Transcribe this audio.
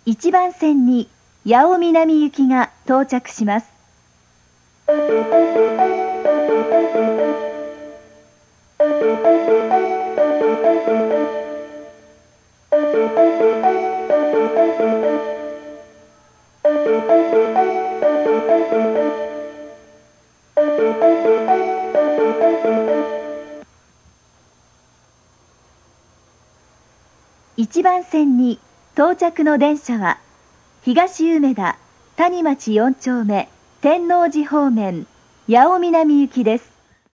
1番線に八尾南行きが到着します。1番線に到着の電車は東梅田、谷町4丁目、天王寺方面、八尾南行きです。